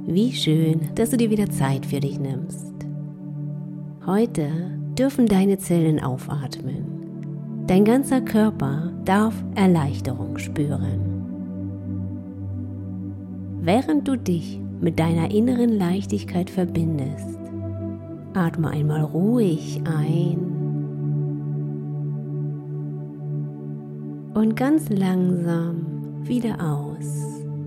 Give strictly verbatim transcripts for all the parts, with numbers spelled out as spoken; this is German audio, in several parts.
Wie schön, dass du dir wieder Zeit für dich nimmst. Heute dürfen deine Zellen aufatmen. Dein ganzer Körper darf Erleichterung spüren. Während du dich mit deiner inneren Leichtigkeit verbindest, atme einmal ruhig ein und ganz langsam wieder aus.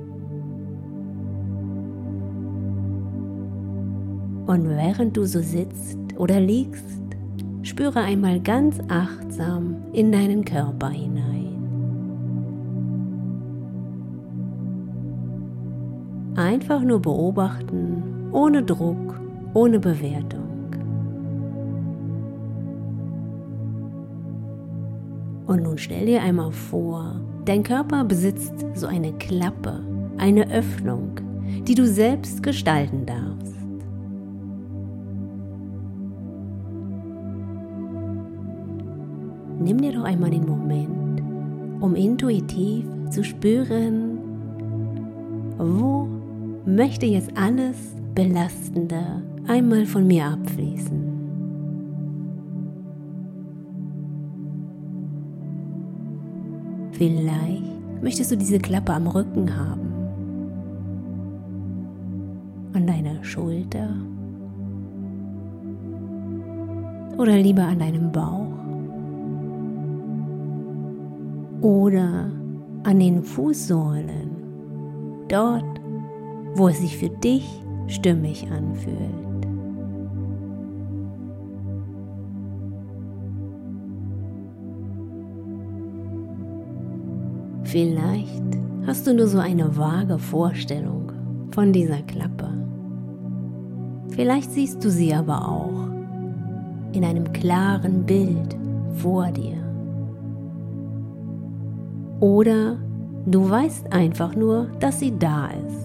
Und während du so sitzt oder liegst, spüre einmal ganz achtsam in deinen Körper hinein. Einfach nur beobachten, ohne Druck, ohne Bewertung. Und nun stell dir einmal vor, dein Körper besitzt so eine Klappe, eine Öffnung, die du selbst gestalten darfst. Nimm dir doch einmal den Moment, um intuitiv zu spüren, wo möchte jetzt alles Belastende einmal von mir abfließen. Vielleicht möchtest du diese Klappe am Rücken haben, an deiner Schulter oder lieber an deinem Bauch. Oder an den Fußsohlen, dort, wo es sich für dich stimmig anfühlt. Vielleicht hast du nur so eine vage Vorstellung von dieser Klappe. Vielleicht siehst du sie aber auch in einem klaren Bild vor dir. Oder du weißt einfach nur, dass sie da ist.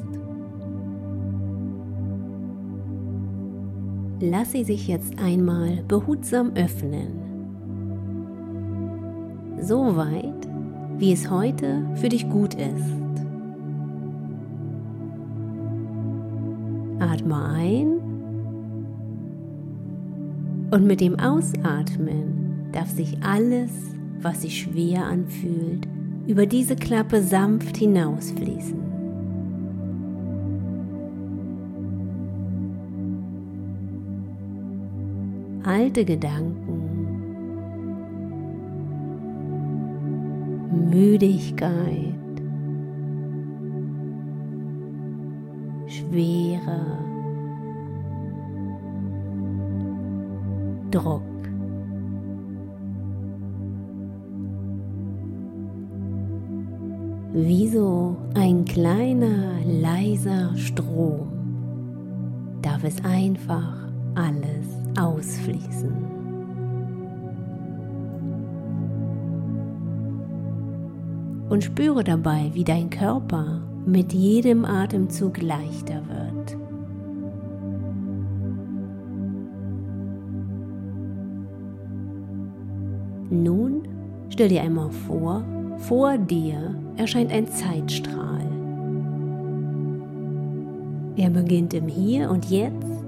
Lass sie sich jetzt einmal behutsam öffnen. So weit, wie es heute für dich gut ist. Atme ein und mit dem Ausatmen darf sich alles, was sich schwer anfühlt, über diese Klappe sanft hinausfließen. Alte Gedanken, Müdigkeit, Schwere, Druck. Wie so ein kleiner, leiser Strom darf es einfach alles ausfließen. Und spüre dabei, wie dein Körper mit jedem Atemzug leichter wird. Nun stell dir einmal vor, vor dir erscheint ein Zeitstrahl. Er beginnt im Hier und Jetzt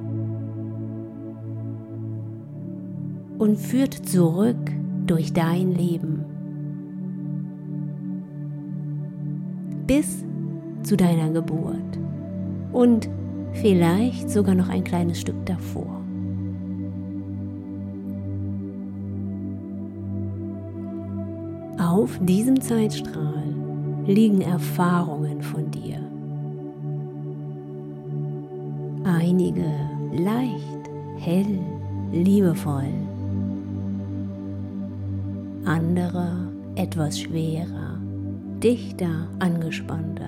und führt zurück durch dein Leben bis zu deiner Geburt und vielleicht sogar noch ein kleines Stück davor. Auf diesem Zeitstrahl liegen Erfahrungen von dir. Einige leicht, hell, liebevoll. Andere etwas schwerer, dichter, angespannter.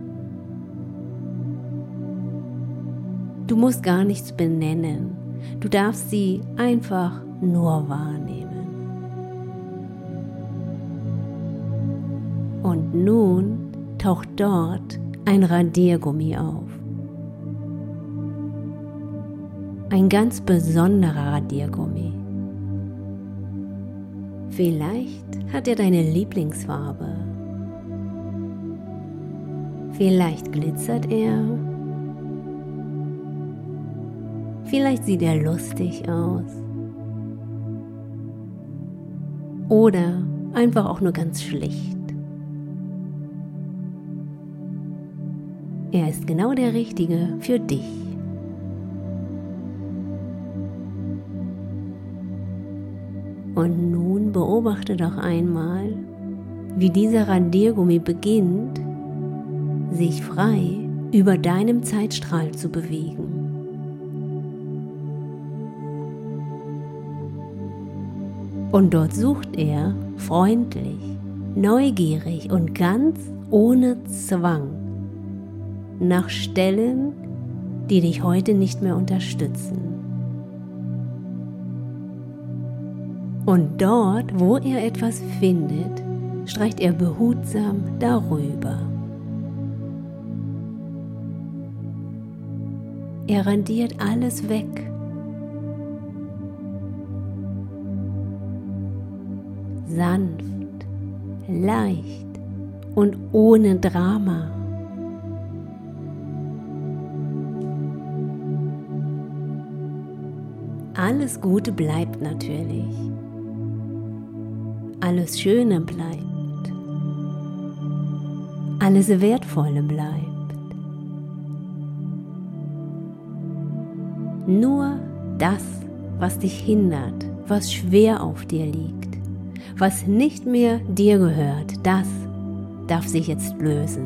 Du musst gar nichts benennen. Du darfst sie einfach nur wahrnehmen. Und nun taucht dort ein Radiergummi auf. Ein ganz besonderer Radiergummi. Vielleicht hat er deine Lieblingsfarbe. Vielleicht glitzert er Vielleicht sieht er lustig aus. Oder einfach auch nur ganz schlicht. Er ist genau der Richtige für dich. Und nun beobachte doch einmal, wie dieser Radiergummi beginnt, sich frei über deinem Zeitstrahl zu bewegen. Und dort sucht er freundlich, neugierig und ganz ohne Zwang nach Stellen, die dich heute nicht mehr unterstützen. Und dort, wo er etwas findet, streicht er behutsam darüber. Er radiert alles weg. Sanft, leicht und ohne Drama. Alles Gute bleibt natürlich. Alles Schöne bleibt. Alles Wertvolle bleibt. Nur das, was dich hindert, was schwer auf dir liegt, was nicht mehr dir gehört, das darf sich jetzt lösen.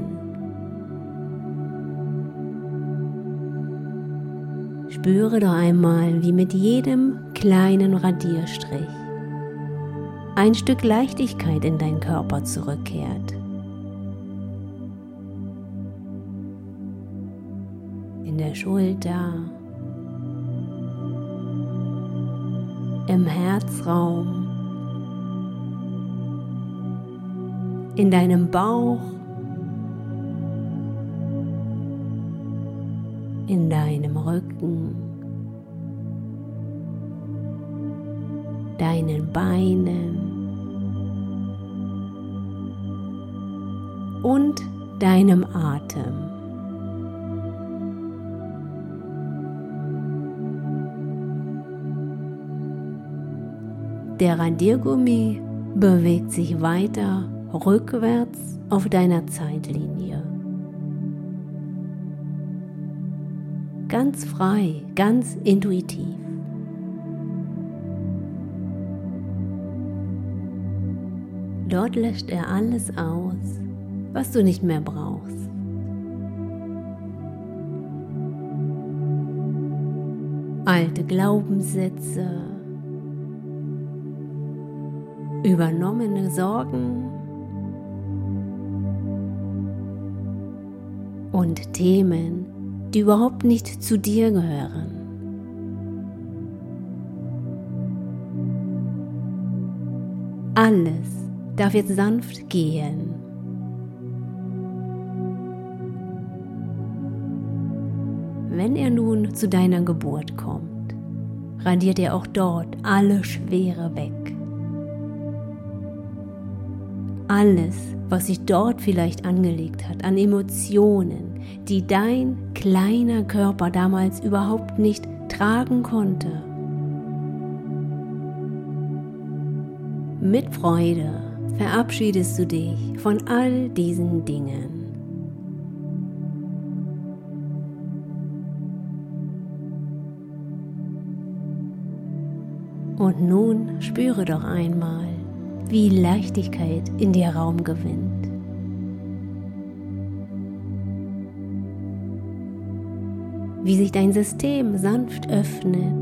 Spüre doch einmal, wie mit jedem kleinen Radierstrich ein Stück Leichtigkeit in deinen Körper zurückkehrt. In der Schulter, im Herzraum, in deinem Bauch, in deinem Rücken, deinen Beinen und deinem Atem. Der Radiergummi bewegt sich weiter rückwärts auf deiner Zeitlinie. Ganz frei, ganz intuitiv. Dort löscht er alles aus, was du nicht mehr brauchst. Alte Glaubenssätze, übernommene Sorgen und Themen, die überhaupt nicht zu dir gehören. Alles darf jetzt sanft gehen. Wenn er nun zu deiner Geburt kommt, radiert er auch dort alle Schwere weg. Alles, was sich dort vielleicht angelegt hat an Emotionen, die dein kleiner Körper damals überhaupt nicht tragen konnte. Mit Freude verabschiedest du dich von all diesen Dingen. Und nun spüre doch einmal, wie Leichtigkeit in dir Raum gewinnt. Wie sich dein System sanft öffnet.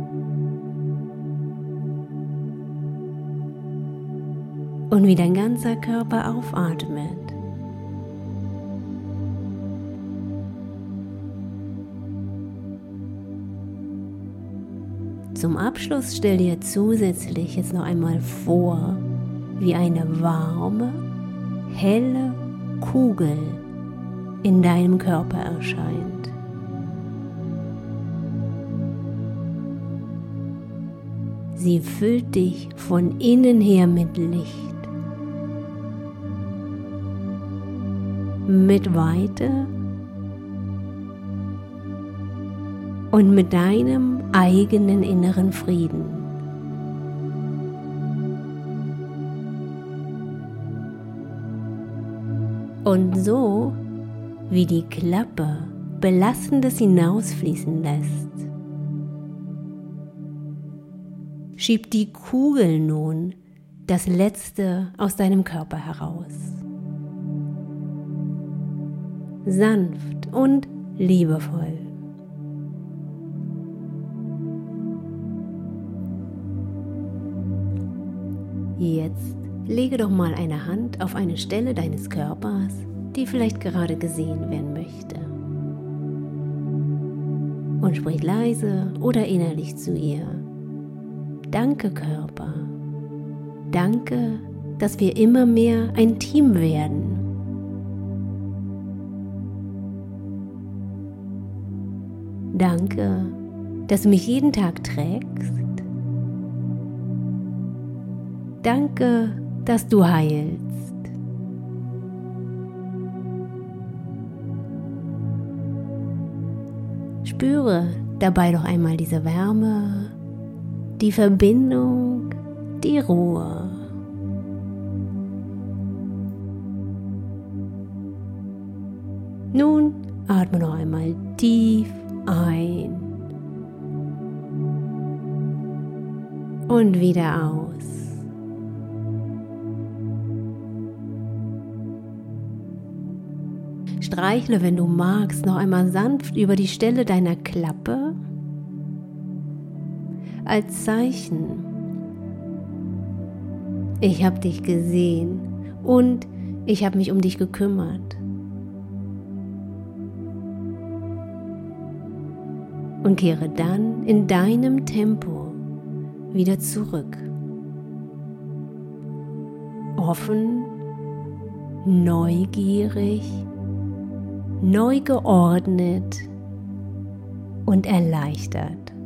Und wie dein ganzer Körper aufatmet. Zum Abschluss stell dir zusätzlich jetzt noch einmal vor, wie eine warme, helle Kugel in deinem Körper erscheint. Sie füllt dich von innen her mit Licht, mit Weite und mit deinem eigenen inneren Frieden. Und so, wie die Klappe Belastendes hinausfließen lässt, schiebt die Kugel nun das Letzte aus deinem Körper heraus. Sanft und liebevoll. Jetzt lege doch mal eine Hand auf eine Stelle deines Körpers, die vielleicht gerade gesehen werden möchte. Und sprich leise oder innerlich zu ihr: Danke, Körper. Danke, dass wir immer mehr ein Team werden. Danke, dass du mich jeden Tag trägst. Danke, dass du heilst. Spüre dabei doch einmal diese Wärme, die Verbindung, die Ruhe. Nun atme noch einmal tief ein und wieder aus. Streichle, wenn du magst, noch einmal sanft über die Stelle deiner Klappe als Zeichen: Ich habe dich gesehen und ich habe mich um dich gekümmert. Und kehre dann in deinem Tempo wieder zurück. Offen, neugierig, neu geordnet und erleichtert.